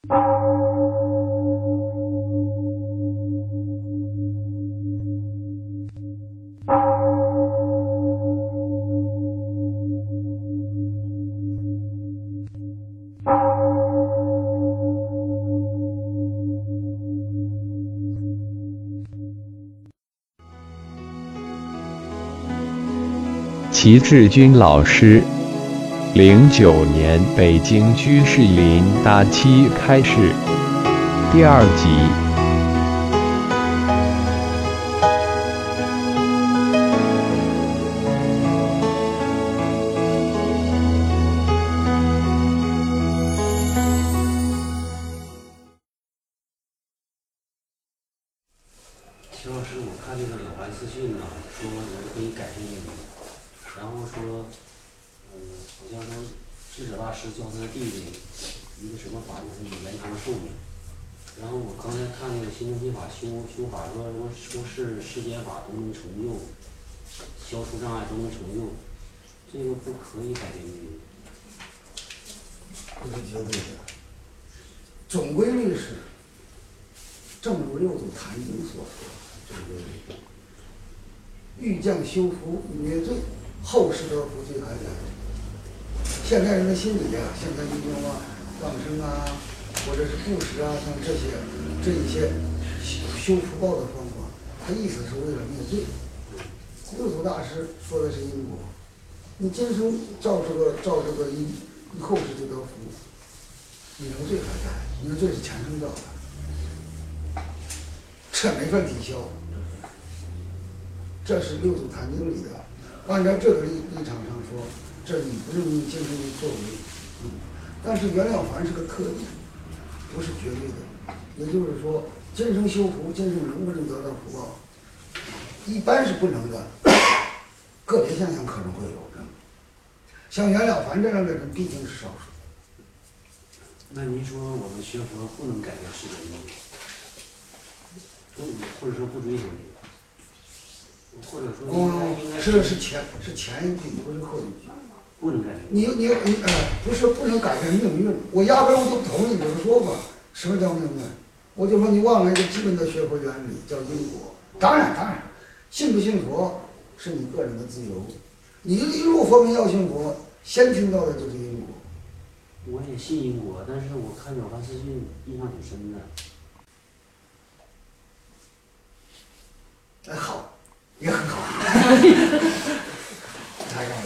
齐志军老师，09年北京居士林大七开示第2集。 齐老师，我看这个老韩私讯啊，说人可以改变命运。然后说，好像说智者大师教他的弟弟一个什么法，就是延长寿命。然后我刚才看那个心中心法修法说是世间法都能成就，消除障碍都能成就，这个不可以改变命运。 这是绝对的，总规律是，正如六祖坛经所说，总规律。欲降修福灭罪，后世得福罪改改。现代人的心理啊，现在你比如说放生啊，或者是布施啊，像这一些修福报的方法，它意思是为了灭罪。六祖大师说的是因果，你今生照这个因，你后世就得福。你的罪还在，你的罪是前生造的，这没法抵消。这是六祖坛经里的，按照这个立场上说，这你不是用今生作为，但是袁了凡是个特例，不是绝对的。也就是说，今生修福，今生能不能得到福报，一般是不能的，个别现象可能会有的。像袁了凡这样的人毕竟是少数。 那您说我们学佛不能改变世间命运，或者说不追求这个？或者说应该是前一句，不是后一句。 不能改变。 你不是不能改变命运，我压根我就不同意你这个说法。什么叫命运？我就说你忘了一个基本的学佛原理，叫因果。当然，信不信佛是你个人的自由。你一入佛门要信佛，先听到的就是因果。 我也信因果，但是我看了凡四训印象挺深的。 好。也很好，太让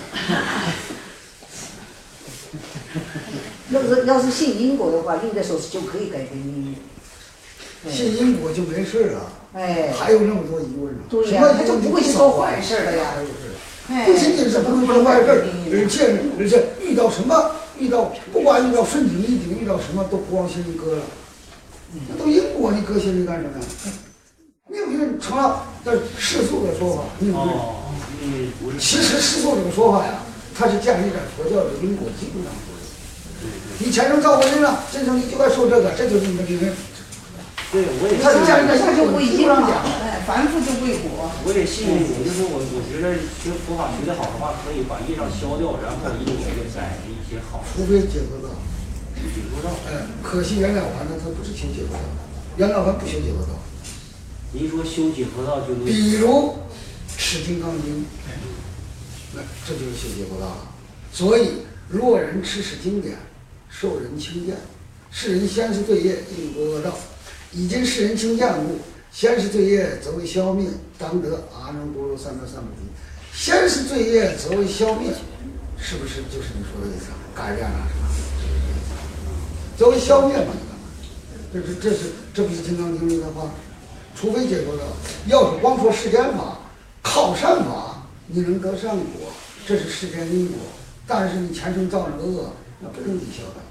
要是信因果的话，应该说是就可以改变命运。 信因果就没事了，还有那么多疑问呢。 对呀，他就不会去做坏事的呀。 不仅仅是不会做坏事，而且不管遇到顺境逆境，遇到什么都不往心里搁了。那都因果，你搁心里干什么呀？命运成了这世俗的说法，命运。其实世俗这个说法呀，它是建立在佛教的因果基础上说的。你前生造过人了，今生你就该受这个，这就是你的命运。 对，我也。 它是建立在那就不一定了，凡夫就归果。 我也信因果，就是我觉得学佛法学得好的话，可以把业障消掉，然后因果就改一些好。 除非解脱道。 解脱道。 可惜袁了凡呢，他不是修解脱道，袁了凡不修解脱道。 您说修解脱道就能， 比如持金刚经，那这就是修解脱道了。所以若人持持经典，受人轻贱，世人先是罪业，应堕恶道。已经世人轻贱故，先是罪业则为消灭，当得阿耨多罗三藐三菩提。先是罪业则为消灭，是不是就是你说的意思？改变了是吧？则为消灭嘛？这不是金刚经里的话？除非解脱道，要是光说世间法，靠善法你能得善果，这是世间因果。但是你前生造那个恶，那不能抵消的。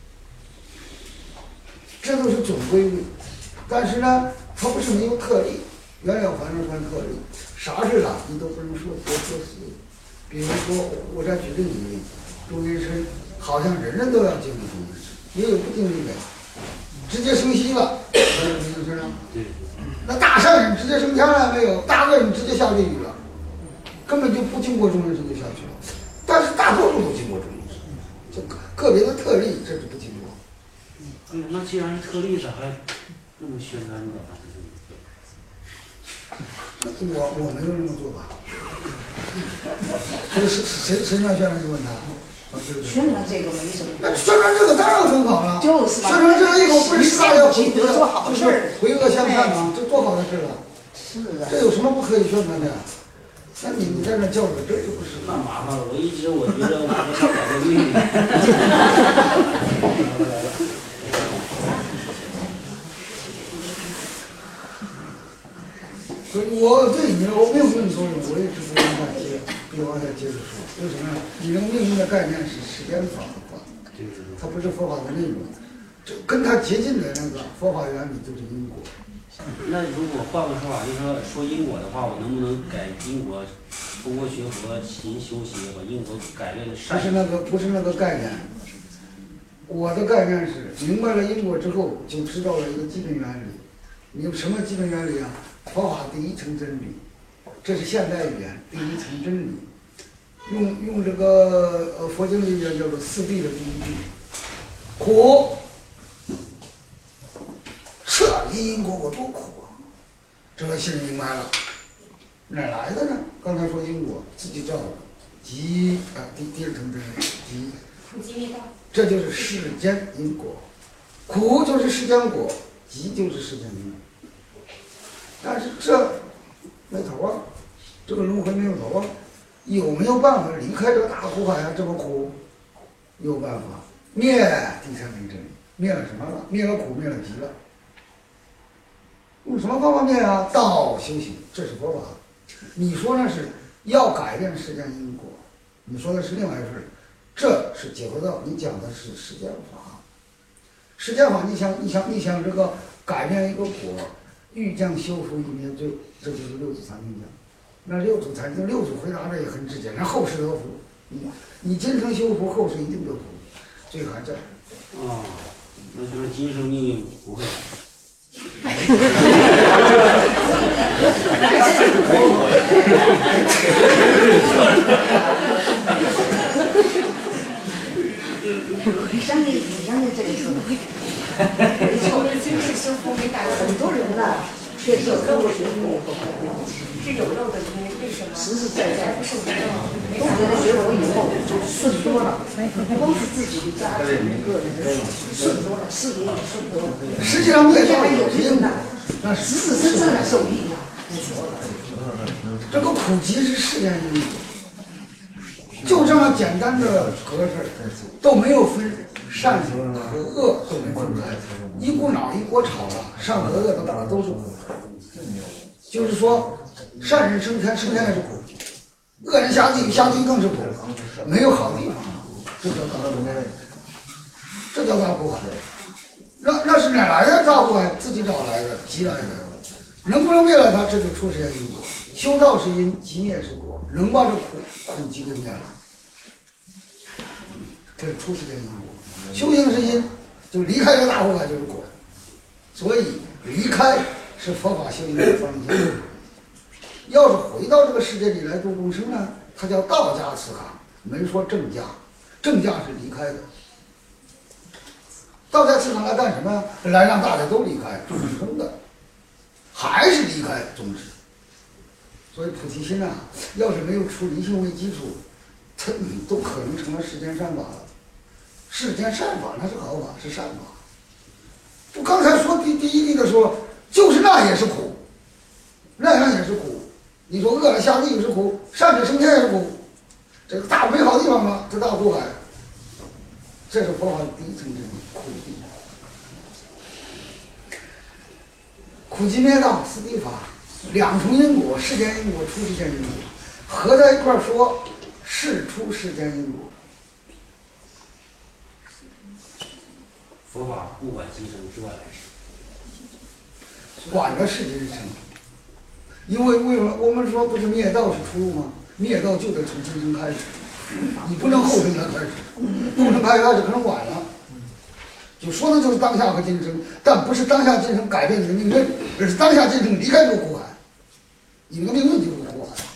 这都是总规律。但是呢，它不是没有特例，袁了凡算特例，啥事了你都不能说死。比如说，我再举另一个例子，中阴身，好像人人都要经历中阴身，也有不经历的，直接升息了，有中阴身啊。 对。 那大善人直接升天了没有？大恶人直接下地狱了，根本就不经过中阴身就下去了。但是大多数都经过中阴身，就个别的特例这是不经过。 对，那既然是特例，咋还那么宣传呢？ 我没有这么做吧？这是谁让宣传这个问他？ 宣传这个没什么。 那宣传这个当然很好了。 就是宣传这个以后不是十大要积德做好事儿， 回恶向善吗？这多好的事了。 是啊。 这有什么不可以宣传的呀？那你在那叫我，这就不是。 那麻烦了，我一直我觉得我们上改革命。 我对你我没有命作用，我也是不往下接着说。为什么呢？你这个命运的概念是时间法的话，它不是佛法的内容，这跟它接近的那个佛法原理就是因果。 那如果换个说法，就是说因果的话，我能不能改因果？通过学佛勤修习，把因果改变的善。 不是那个概念。我的概念是明白了因果之后，就知道了一个基本原理。你有什么基本原理啊？佛法第一层真理，这是现代语言第一层真理。用这个佛经里面叫做四谛的第一谛，苦，彻因因果果多苦啊！这个心明白了，哪来的呢？刚才说因果自己造的，即第二层真理，即，这就是世间因果，苦就是世间果，即就是世间因果。但是这没头啊，这个轮回没有头啊，有没有办法离开这个大苦海啊？这么苦，有办法灭第三层真理，灭了什么了？灭了苦，灭了集了。用什么方法灭啊？道修行，这是佛法。你说那是要改变世间因果，你说的是另外一回事。这是解脱道，你讲的是世间法。世间法，你想这个改变一个果。欲将修福以灭罪，这就是六祖坛经讲。那六祖坛经，六祖回答的也很直接，让后世得福。你今生修福，后世一定得福。这个还在。 哦，那就是今生命运不会。 你相信这个说的。没错，今世修福没改过，很多人呢，确实跟我学佛以后，是有漏的，为什么？实实在在，都觉得学佛以后顺多了，光是自己的家庭个人顺多了，事业也顺多了。 实际上灭道还有这个呢， 那实实真正的受益啊。 这个苦集是世间因果，就这么简单的格式，都没有分善和恶，都没分开，一股脑一锅炒了，善和恶都是苦。就是说，善人升天，升天也是苦；恶人下地狱，下地狱更是苦。没有好地方，这叫大苦海，这叫大苦海。那是哪来的大苦海？自己找来的，积来的。能不能灭了它，这就出世间因果。修道是因，积灭是果。能把这苦集给灭了，这是出世间因果。修行是因，就离开这大苦海就是果。所以离开是佛法修行的方向。要是回到这个世界里来度众生呢，它叫道家慈航，没说正家。正家是离开的。道家慈航来干什么呀？来让大家都离开众生的，还是离开宗旨。所以菩提心啊，要是没有出离性为基础，它都可能成了世间善法了。世间善法那是好法，是善法。就刚才说第一例的时候，就是那也是苦，那样也是苦。你说饿了下地狱是苦，善者升天也是苦，这个大美好地方啊，这大苦海，这是佛法的第一层真理，苦地。苦集灭道四谛法，两重因果，世间因果、出世间因果，合在一块说，是出世间因果。 佛法不管今生，只管来生。 管着世间生，因为什么？我们说不是灭道是出路吗？灭道就得从今生开始，你不能后生才开始，后生开始可能晚了。就说的就是当下和今生，但不是当下今生改变你的命运，而是当下今生离开这个苦海，你的命运就是苦海，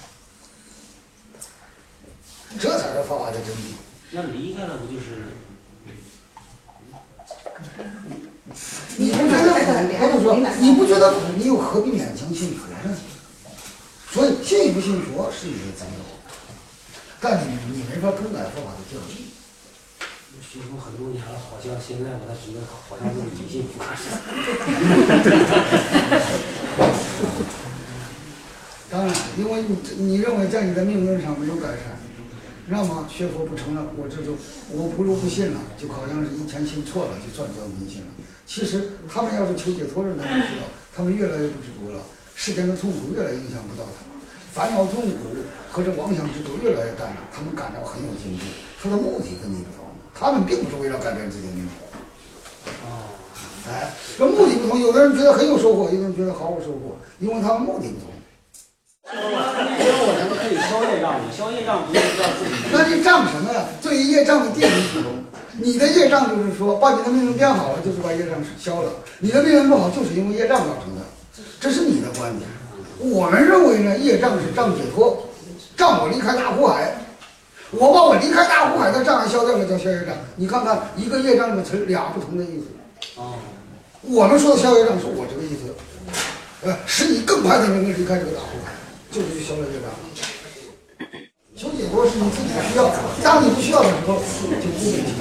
这才是佛法的真谛。 那离开了不就是？ 你不觉得苦？不是说你不觉得苦，你又何必勉强信佛呢？所以信不信佛是你的自由，但你没法更改佛法的教义。 学佛很多年了，好像现在我才觉得好像是迷信佛似的。 当然，因为你认为在你的命运上没有改善，那么学佛不成了，我不如不信了，就好像是以前信错了，就算叫迷信了。其实他们要是求解脱的人，他们知道，他们越来越不执着了，世间的痛苦越来越影响不到他们，烦恼痛苦和这妄想执着越来越淡了，他们感到很有进步。他的目的跟你不同，他们并不是为了改变自己的命运。哎，这目的不同，有的人觉得很有收获，有的人觉得毫无收获，因为他们目的不同。 我咱们可以消业障，消业障不是要自己。 那你障什么呀？对于业障的定义不同。你的业障就是说，把你的命运变好了，就是把业障消了；你的命运不好，就是因为业障造成的。这是你的观点。我们认为呢，业障是障解脱，障我离开大苦海。我把我离开大苦海的障碍消掉了，叫消业障。你看看，一个业障的词俩不同的意思。我们说的消业障是我这个意思，使你更快的能够离开这个大苦海。就是去消了业障。求解脱是你自己的需要，当你不需要的时候，就不会去。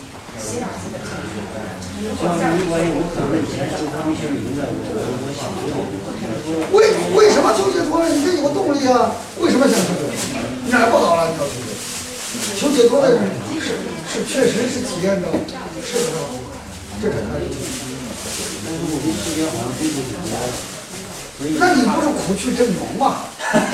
像如果有可能以前是他们一些名的，我想不到。 为什么求解脱了？你得有个动力啊！为什么想求解脱？哪不好了？你要求解脱。求解脱的人是确实是体验到是不到，这才开始。 但是我这时间好像并不简单。 那你不是苦去真容吗？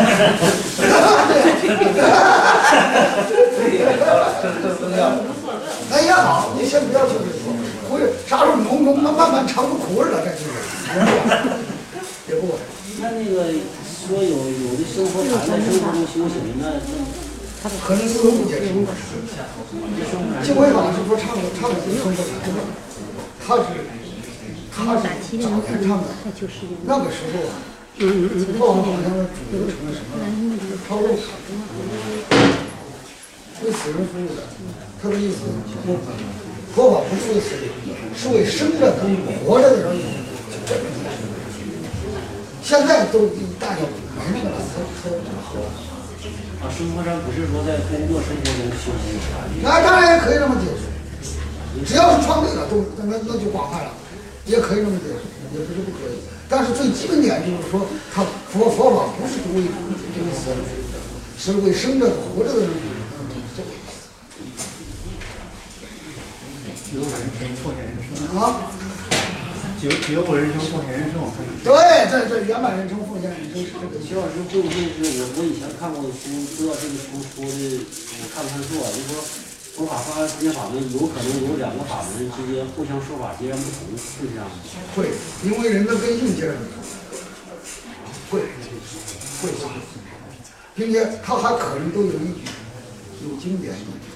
那也好，你先不要求解脱，苦啥时候浓慢慢尝出苦味了再去，也不管。 那个说有的生活禅在生活中修行，那可能是误解生活禅。净慧法是说唱的生活禅，他是早年唱的，那个时候啊。佛法好像主流成了什么？超肉，为死人服务的。他的意思，佛法不是为死人服务，是为生着的、活着的人服务。现在都大家没那个了， 生活上不是说在工作生活中修行禅。 那当然也可以这么解释，只要是创对了，那就广泛了，也可以这么解释，也不是不可以。但是最基本点就是说，他佛法不是为这个死人服务的，是为生着的、活着的人服务。 觉悟人生，破现人生啊！ 觉悟人生，破现人生。 对，这圆满人生、破现人生是这个。 徐老师会不会是我以前看过的书，知道这个书说的，我看不看错啊？就说佛法和世间法门有可能有两个法门之间互相说法截然不同，会这样吗？ 会，因为人的根性截然不同。会，并且它还可能都有依据，有经典依据，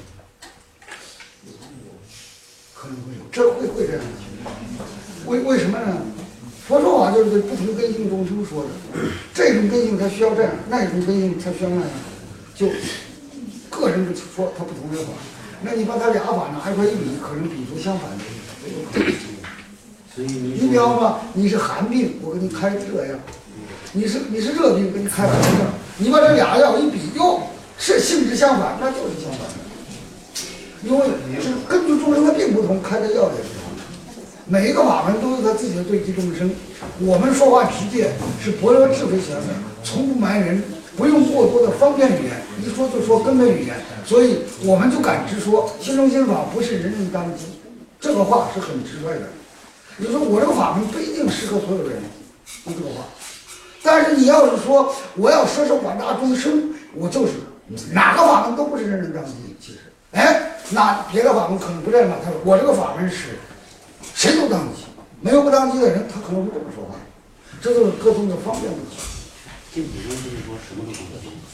可能会有，这会这样的情况。为什么呢？佛说法就是对不同根性众生说的，这种根性它需要这样，那种根性它需要那样，就个人的说它不同的法。那你把它俩法拿一块一比，可能比出相反的。 所以你比方说你是寒病，我给你开这样；你是热病，给你开寒药。你把这俩药一比，哟，是性质相反，那就是相反的。因为是根据众生的病不同，开的药也不同。每一个法门都有它自己的对治众生。我们说话直接，是博得智慧显的，从不埋人，不用过多的方便语言，一说就说根本语言。所以我们就敢直说，心中心法不是人人当机，这个话是很直率的。你说我这个法门不一定适合所有人，这个话。但是你要是说我要舍受广大众生，我就是哪个法门都不是人人当机。其实，那别的法门可能不这样吧？他说我这个法门是谁都当机，没有不当机的人，他可能会这么说话。这就是各种的方便问题。 净土宗就是说什么都不可行。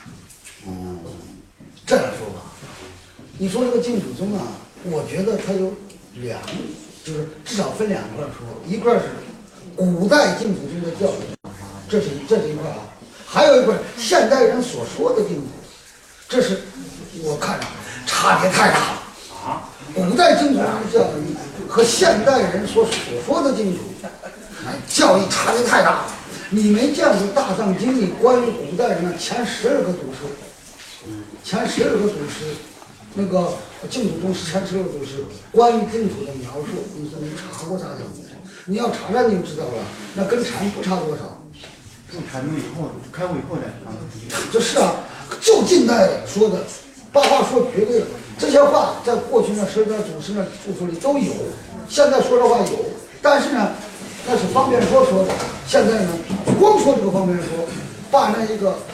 这样说吧，你说这个净土宗啊，我觉得它有就是至少分两块说，一块是古代净土宗的教义，这是一块啊，还有一块现代人所说的净土，这是我看着差别太大了啊。古代净土宗的教义和现代人所说的净土，教义差距太大了。你没见过《大藏经》里关于古代人的前12个祖师，前12个祖师，那个净土宗前12个祖师关于净土的描述，你说你查过《大藏经》？你要查查你就知道了，那跟禅不差多少。 禅宗以后开悟以后的就是啊，就近代说的，把话说绝对了。这些话在过去那12个祖师那著书里都有，现在说的话有，但是呢，那是方便说的。现在呢，光说这个方便说，把那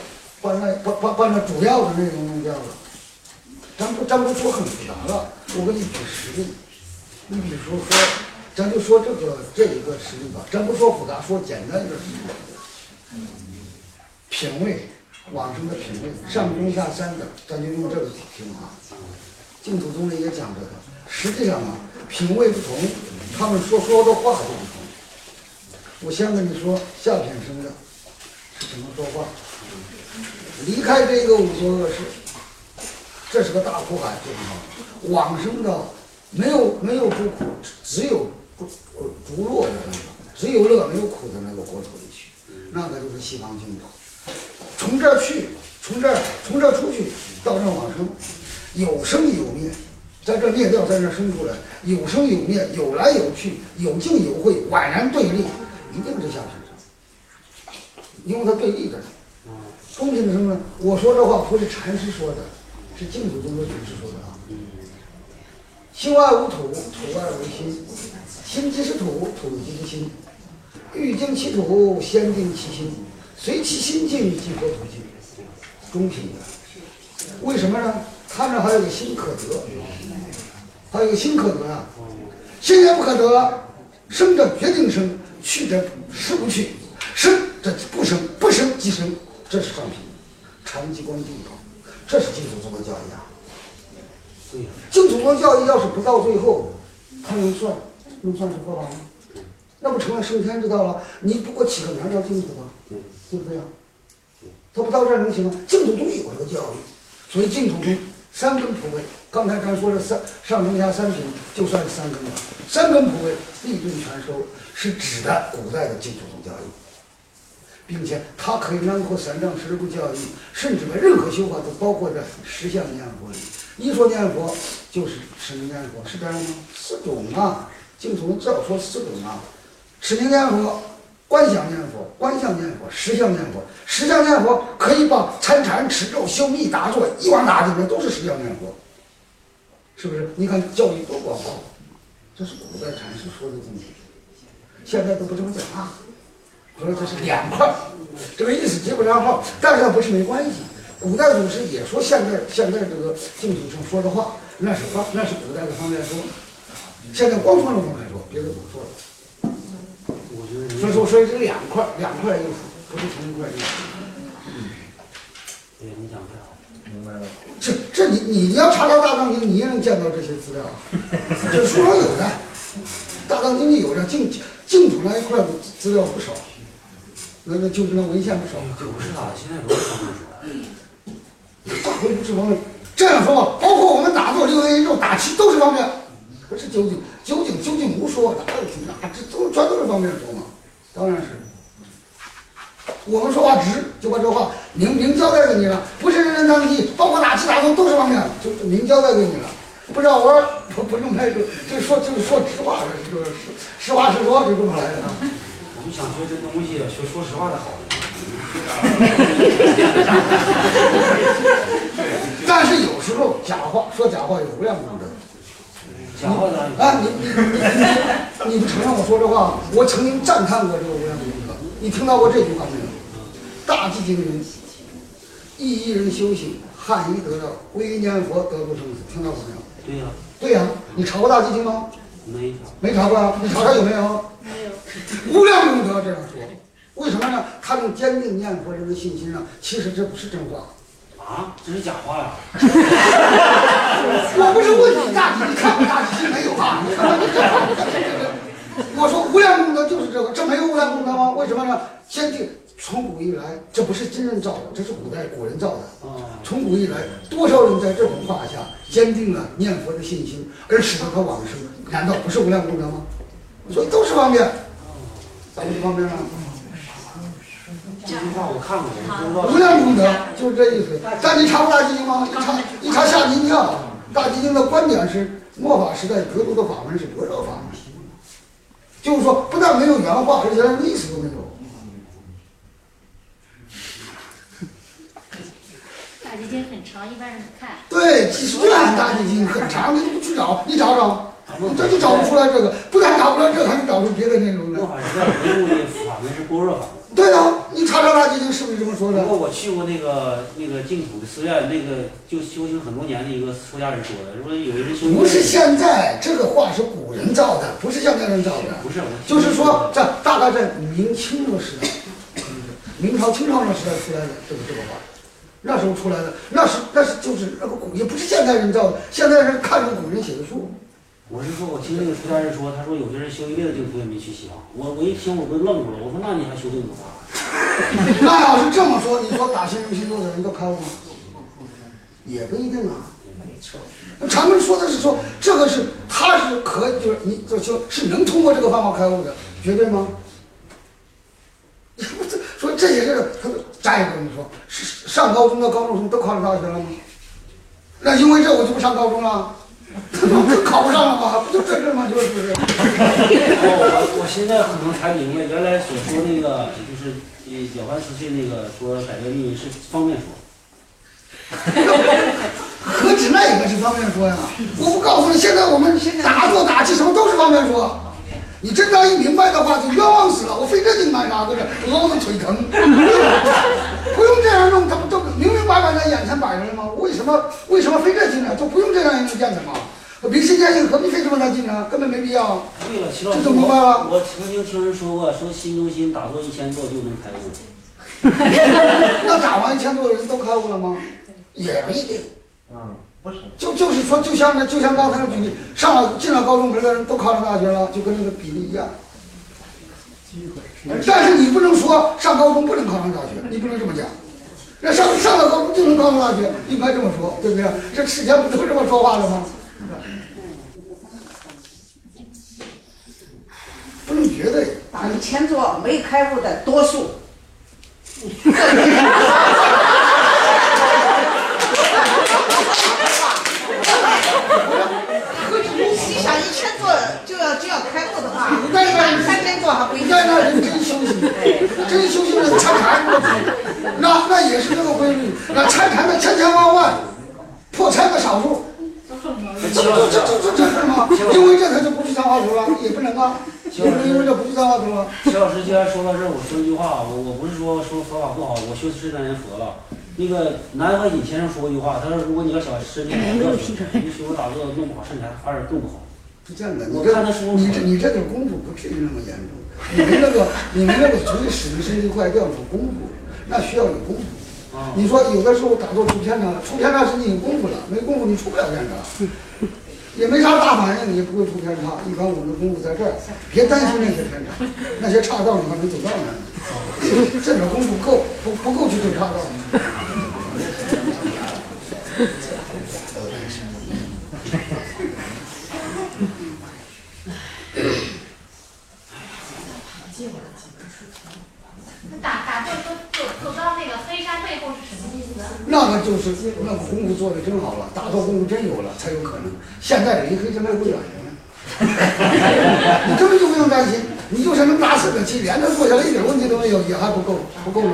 主要的内容弄掉了。咱不说很复杂了，我给你举实例。你比如说，咱就说这一个实例吧，咱不说复杂，说简单一个实例。品位，往生的品位，上中下三等，咱就用这个听啊。净土宗里也讲这个，实际上啊，品位不同，他们说的话就不同。我先跟你说，下品生的是怎么说话？离开这个五浊恶世，这是个大苦海，对不对？往生的没有诸苦，只有逐乐的那个，只有乐没有苦的那个国土里去，那个就是西方净土。从这儿去，从这儿出去，到这往生，有生有灭，在这灭掉，在这生出来，有生有灭，有来有去，有净有会，宛然对立，一定是下品生，因为它对立着。中品生呢，我说这话不是禅师说的，是净土宗的祖师说的啊。心外无土，土外无心，心即是土，土即是心，欲净其土，先定其心。随其心境即佛土境，中品的。为什么呢？他那还有个心可得，还有个心可得啊。心也不可得，生者决定生，去者实不去，生这不生，不生即生，这是上品。禅机关净土，这是净土宗的教义啊。净土宗教义要是不到最后，他能算是佛法吗？那不成了升天之道了？你不给我起个名叫净土吧？对不对呀？他不到这儿能行吗？净土宗有这个教育，所以净土宗三根普位，刚才咱说的上中下三品，就算是三根了。三根普位立顿全收，是指的古代的净土宗教义，并且它可以囊括三藏十部教义，甚至把任何修法都包括在十相念佛里。一说念佛就是持名念佛，是这样吗？四种啊，净土宗至少说四种啊，持名念佛。观想念佛、观相念佛、实相念佛，实相念佛可以把参禅、持咒、修密、打坐一网打尽，这都是实相念佛，是不是？你看教育多广阔，这是古代禅师说的东西，现在都不这么讲啊。说这是两块，这个意思接不上号，但是它不是没关系。古代祖师也说现在这个净土上说的话，那是古代的方便说，现在光说了方便说，别的不说了。所以这两块意思，不是同一块意思。 对，你讲太好， 明白了。 这你要查到大藏经，你也能见到这些资料，这书上有的，大藏经里有的，净土那一块的资料不少，那就是那文献不少。 不是啊，现在都是方便说。 大会不是方便，这样说吧，包括我们打坐、六元一咒、打气都是方便，可是究竟无说，哪这全都是方便说嘛。当然是，我们说话直，就把这话明交代给你了，不是人人当机，包括打气打坐都是方面，就明交代给你了。不让玩，不用太多，这说实话，就是实话实说，就这么来的。 我们想学这东西，学说实话的好。 但是有时候假话说假话有无量功德。 假话的啊，你不承认我说这话？我曾经赞叹过这个无量功德。你听到过这句话没有？大寂经云：一人修行，汉一得道，归念佛得度生死。听到过没有？ 对呀。 对呀，你查过大寂经吗？ 没查过啊？你查查有没有？ 没有。 无量功德这样说，为什么呢？他能坚定念佛人的信心啊。其实这不是真话。 啊，这是假话呀！ 我不是问你大体，你看过大体没有啊？我说无量功德就是这个，这没有无量功德吗？为什么呢？坚定从古以来，这不是今人造的，这是古人造的。从古以来，多少人在这种画下坚定了念佛的信心，而使得他往生，难道不是无量功德吗？所以都是方便，咱们这方面啊。 这句话我看过，我不知道。 无量功德就是这意思。但你查过大基经吗？一查下经教，大基经的观点是末法时代得度的法门是般若法门，就是说不但没有原话，而且连意思都没有。 大基经很长，一般人不看。 对，几十卷大基经很长，你不去找，你找找，你这就找不出来这个，不但找不出来这个，还能找出别的内容来。 末法时代得度的法门是般若法门。 对啊，你查查大基经是不是这么说的？ 不过我去过那个净土的寺院，那个就修行很多年的一个出家人说的，说有人修。 不是现在这个话是古人造的，不是现代人造的。 不是， 就是说大概在明清的时代，明朝清朝那时代出来的这个话，那时候出来的，那是就是那个古，也不是现代人造的，现代人看着古人写的书。 我是说，我听那个出家人说，他说有的人修一辈子净土也没去西方。我一听我都愣住了，我说那你还修净土啥？ 那要是这么说，你说打新人星座的人都开悟吗？也不一定啊。禅门说的是说这个是他是就是你就是能通过这个方法开悟的，绝对吗？说这些人，他再一个你说上高中的高中生都考上大学了吗？那因为这我就不上高中了。考不上了吗？不就这事吗？就是不是？ 我现在可能才明白，原来所说那个就是了凡四训那个说改变命运是方便说。 何止那一个是方便说呀？我不告诉你，现在我们打坐打气什么都是方便说。你真当一明白的话，就冤枉死了。我费这劲干啥？搁这我的腿疼，不用这样弄，他不都明明白白在眼前摆着了吗？为什么费这劲呢？就不用这样一个见的吗？明心见性何必费这么大劲呢？根本没必要。 对了，齐老师， 这就明白了。 我曾经听人说过，说心中心打坐1000座就能开悟。 那打完1000座的人都开悟了吗？也不一定。 不是， 就是说，就像刚才的举例，进了高中门的人都考上大学了，就跟那个比例一样。但是你不能说上高中不能考上大学，你不能这么讲。那上了高中就能考上大学，应该这么说，对不对？这世间不都这么说话的吗？不能绝对。 打1000座没开悟的多数。你想1000座就要开悟的话，3000座还不一定。 在那人真修行，真修行人参禅过去，那也是这个规律。那参禅的千万，破参的少数，这是吗？因为这他就不去三华图了，也不能啊，也不能因为这不去三华图了。 齐老师既然说到这儿，我说一句话，我不是说佛法不好，我修40年佛了。那个南怀瑾先生说过一句话，他说如果你要想身体好，你学佛打坐弄不好身体反而更不好。 是这样的， 我看他说你这个功夫不至于那么严重，你没那个从使你身体坏掉有功夫，那需要有功夫。你说有的时候打坐出偏差是你有功夫了，没功夫你出不了偏差，也没啥大反应，也不会出偏差。一般我们的功夫在这儿，别担心那些偏差，那些岔道你还没走到呢，这点功夫不够去走岔道。 打坐走到那个黑山背后是什么意思？ 那个就是那个功夫做的真好了，打坐功夫真有了才有可能。现在离黑山背不远呢，你根本就不用担心，你就是能打4个气，连着坐下来一点问题都没有，也还不够那功夫。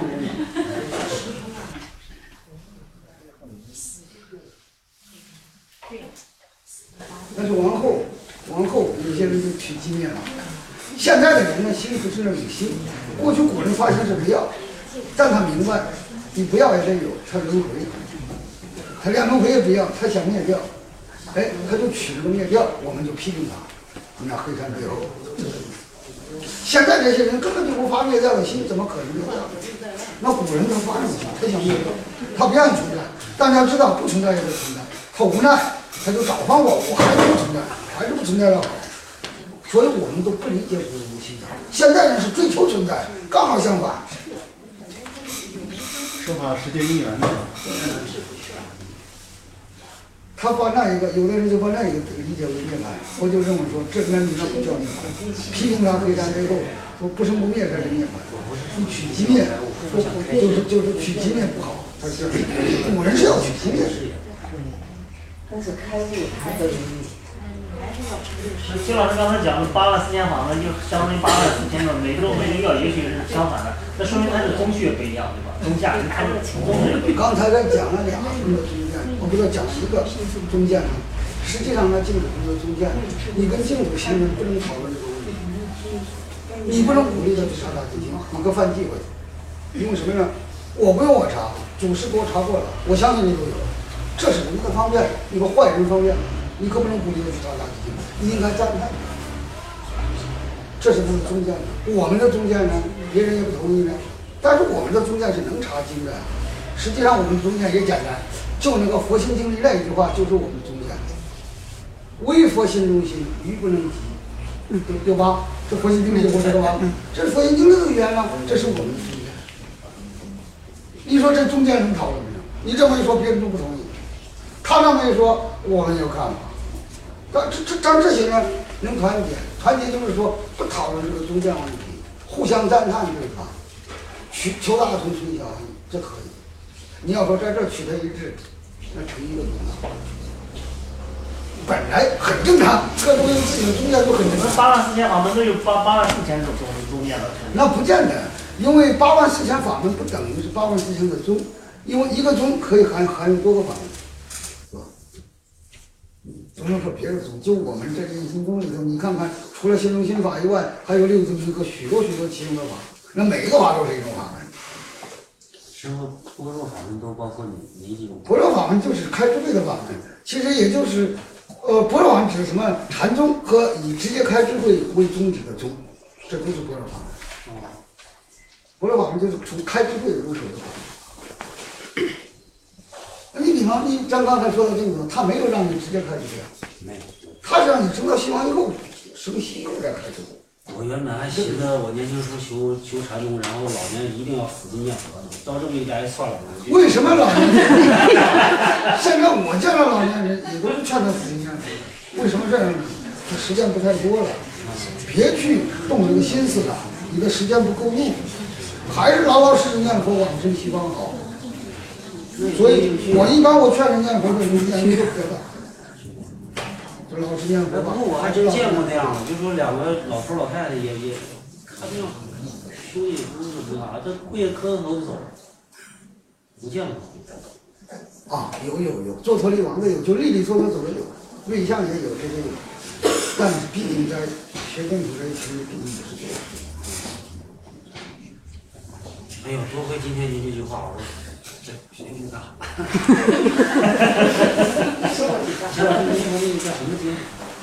但是往后有些人就取经验了。现在的人呢，心不是那种心。过去古人发现是不要，但他明白，你不要也得有，他轮回，他连轮回也不要，他想灭掉，哎，他就取这个灭掉，我们就批评他，你那黑山背后。现在这些人根本就不发灭掉的心，怎么可能灭掉？那古人他发什么心？他想灭掉，他不愿意存在，大家知道不存在也得存在，他无奈，他就找方法，我还是不存在，还是不存在要好。所以我们都不理解古人的心态。现在人是追求存在，刚好相反。 说法世界因缘的。 他把那一个，有的人就把那一个理解为涅槃，我就认为说，这那你那不叫涅槃，批评他非战非斗，说不生不灭这是涅槃，你取其灭，就是取其灭不好，他是古人是要取其灭的。 但是开悟他的徐老师刚才讲的84000法门，就相当于84000个，每个要也许是相反的，那说明它的宗序也不一样，对吧？宗下它的宗旨也不一样。 刚才咱讲了两个宗见，我不知道讲一个宗见呢，实际上呢，净土的宗见，你跟净土行人不能讨论这个问题，你不能鼓励他去查大基经，你个犯忌讳，因为什么呢？我不用我查，祖师给我查过了，我相信你都有，这是一个方面，一个坏人方面。你可不能鼓励他去查大基经，你应该赞叹。这是他的宗见的，我们的宗见呢，别人也不同意呢。但是我们的宗见是能查经的，实际上我们的宗见也简单，就那个佛心经里那一句话，就是我们宗见。唯佛心中心，愚不能及，对吧？这佛心经里就说这个吧，这是佛心经里的语言了，这是我们的宗见。你说这宗见能讨论吗？你这么一说，别人都不同意。他那么一说，我们有看法。但这些呢，能团结，团结就是说不讨论这个宗教问题，互相赞叹对方，求大同存小异，这可以。你要说在这取得一致，那成一个宗教，本来很正常，各都有自己的宗教就很正常。 84000法门都有84000种宗教了。 那不见得，因为84000法门不等于是84000个宗，因为一个宗可以含有多个法门。不能说别的宗，就我们这个心宗里头，你看看，除了心中心法以外，还有6宗和许多其中的法，那每一个法都是一种法门。 师傅，般若法门都包括哪几种？ 般若法门就是开智慧的法门，其实也就是，般若法门指什么？禅宗和以直接开智慧为宗旨的宗，这都是般若法门。般若法门就是从开智慧入手的法门。你比方你咱刚才说的这个，他没有让你直接开智慧， 没有， 他是让你升到西方以后，升西以后再开智慧。 我原本还寻思我年轻时候修禅宗，然后老年一定要死念佛呢，照这么一来算了。 为什么老年人？现在我见到老年人也都是劝他死念佛的，为什么这样呢？他时间不太多了，别去动这个心思了，你的时间不够用，还是老老实实念佛往生西方好。所以我一般劝人念佛的时候念一个佛的。就老实念佛吧。 不过我还真见过那样的，就说两个老头老太太也，他这样修也不是不啥，这跪着磕头就走，不见过。 啊，有，做陀利王的有，就利利索索走的有，瑞相也有，这些有，但是毕竟在学净土这一区，毕竟不是这样。 哎呦，多亏今天您这句话，我这学挺大。知道这个那个叫什么经？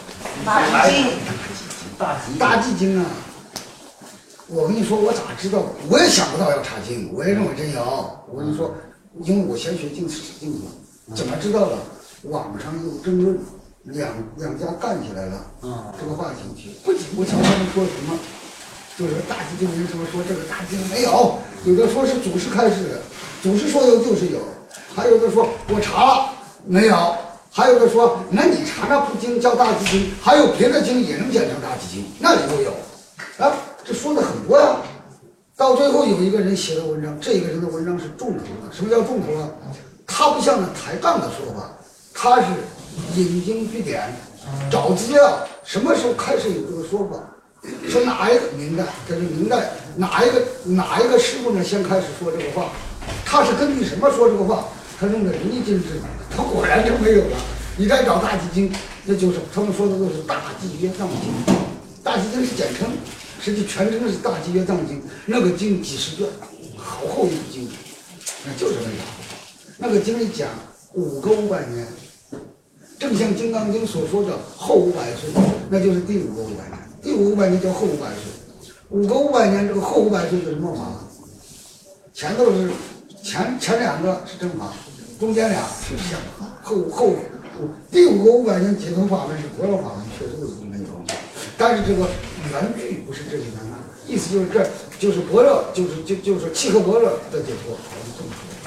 大寂经啊！我跟你说，我咋知道？我也想不到要查经，我也认为真有。我跟你说，因为我先学净土，怎么知道的？网上有争论，两家干起来了。这个话题不仅不瞧他们说什么，就是大寂经人什么说这个大寂经没有，有的说是祖师开示的，祖师说有就是有，还有的说我查了没有。还有的说，那你查那部经叫大寂经，还有别的经也能简称大寂经，那里都有，啊，这说的很多呀。到最后有一个人写的文章，这个人的文章是重头的。什么叫重头啊？他不像那抬杠的说法，他是引经据典，找资料，什么时候开始有这个说法？说哪一个明代，这是明代哪一个师傅呢先开始说这个话？他是根据什么说这个话？他用的仁义经智，他果然就没有了。你再找大寂经，那就是他们说的都是大寂约藏经。大寂经是简称，实际全称是大寂约藏经。那个经几十卷，好厚一部经，那就是那样。那个经里讲5个500年，正像《金刚经》所说的后500岁，那就是第5个500年。第5个500年叫后500岁，5个500年这个后500岁是什么法？前头是前2个是正法。中间俩是相法，第5个500年解脱法门是般若法门，确实有这么一种，但是这个原句不是这些难，意思就是这就是般若，就是契合般若的解脱，这么说。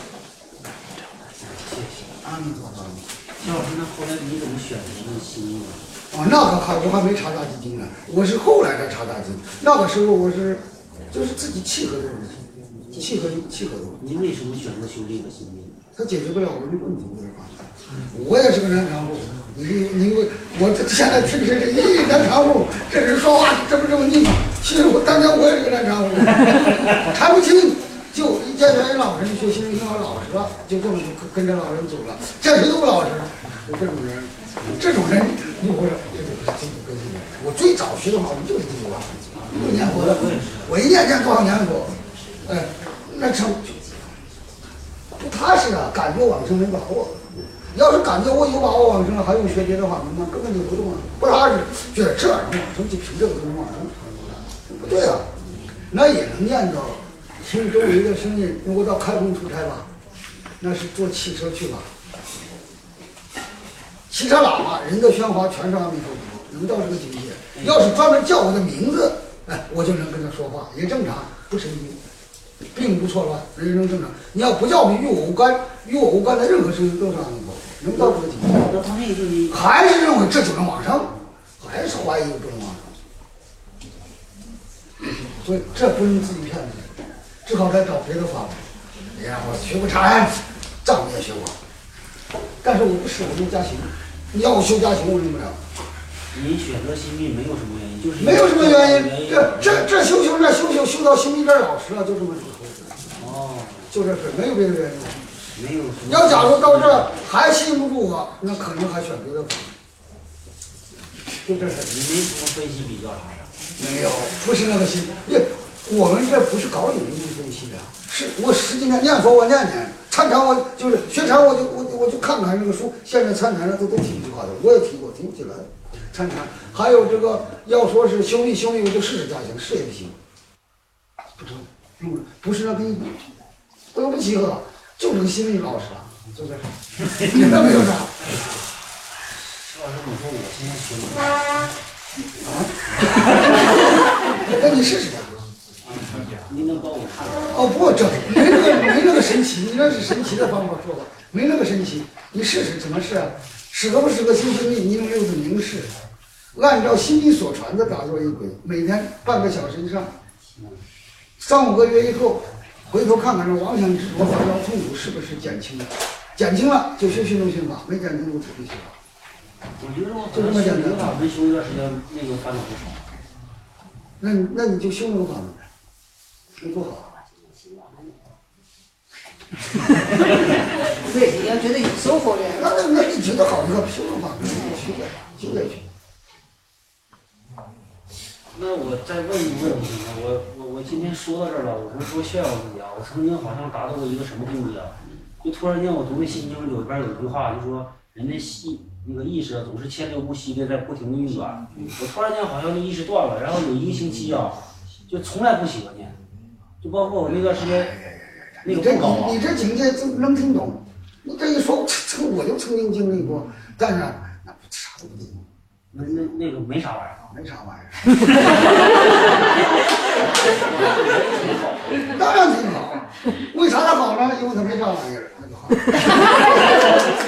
能做到呢？ 肖老师，那后来你怎么选择的心意呢？ 那个我还没查大基金呢，我是后来才查大基金。那个时候我是就是自己契合的人，契合的。 你为什么选择修这个心意？ 他解决不了我的问题，我也是个南长户，我现在听谁南长户，这人说话这么腻嘛？其实当年我也是个南长户，看不清，就一见原老师学心理挺老实了，就这么跟着老人走了，见谁都不老实，就这种人，你不是我最早学的话，我就是这个话，6年佛的，我一念多少年佛，哎，那成。不踏实啊，感觉往生没把握。要是感觉我有把握往生了，还用学别的法门吗？根本就不动啊，不踏实，觉得这往生就凭这个就能往生，不对啊。那也能念着，听周围的声音。如果到开封出差吧，那是坐汽车去吧，汽车喇嘛人的喧哗全是阿弥陀佛，能到这个境界。要是专门叫我的名字，哎，我就能跟他说话，也正常，不神经。并不错乱，人生正常。你要不叫与我无关的任何事情都是阿弥陀佛，能到这个境界。 那他那个还是认为这就能往生，还是怀疑不能往生。所以这不能自己骗自己，只好再找别的法门。哎呀，我学过禅，藏也学过，但是我不是我用加行，你要我修加行我用不了。 您选择心密没有什么原因，就是没有什么原因，这修到心密这儿老实了，就这么哦， 就这事，没有别的原因。 没有什么。 要假如到这还信不住我，那可能还选别的法门。就这事， 你没什么分析比较啥的？ 没有，不是那个心。我们这不是搞有意分析的，是我10几年念佛，我念，参禅我就是学禅，我就看看这个书。现在参禅的都提这句话的，我也提过，提不起来。参禅，还有这个要说是修密，我就试加行，试也不行，不成，不是那个都不契合，就这个心理老实了，就这事，别的没有啥。 石老师，你说我现在学你那你试试。 您能帮我看看？ 哦不，这没那个神奇，你那是神奇的方法说法，没那个神奇，你试试怎么试啊？适合不适合心经力，你用6字明示，按照心经所传的打坐一轨，每天半个小时以上，3、5个月以后，回头看看这妄想执着、烦恼痛苦是不是减轻了，减轻了就修心中心法，没减轻就不必修法。 我觉得我就这么简单法门修一段时间，那个烦恼不少。 那你就修那个法门，那多好。 对，你要觉得有收获的。 那你觉得好，你可修个法门，修下去。 那我再问一个问题呢，我今天说到这儿了，我不是说炫耀自己啊，我曾经好像达到过一个什么境界啊？就突然间我读那心经里边有一句话，就说人的那个意识总是千流不息的在不停的运转。我突然间好像那意识断了，然后有1个星期啊，就从来不喜欢念，就包括我那段时间那个不搞啊。 你这境界能听懂？你这一说，我就曾经经历过，但是那啥都不懂。 那个没啥玩意儿， 没啥玩意儿。当然挺好，为啥它好呢？因为它没啥玩意儿，那就好。